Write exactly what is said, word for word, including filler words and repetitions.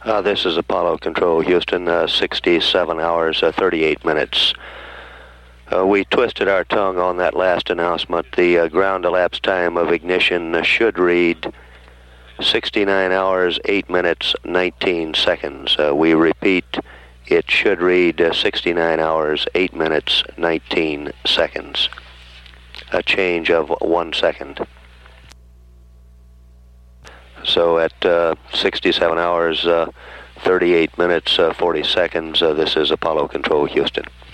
Uh, this is Apollo Control, Houston, uh, sixty-seven hours, uh, thirty-eight minutes. Uh, we twisted our tongue on that last announcement. The uh, ground elapsed time of ignition uh, should read sixty-nine hours, eight minutes, nineteen seconds. Uh, we repeat, it should read uh, sixty-nine hours, eight minutes, nineteen seconds. A change of one second. So at uh, sixty-seven hours, uh, thirty-eight minutes, uh, forty seconds, uh, this is Apollo Control, Houston.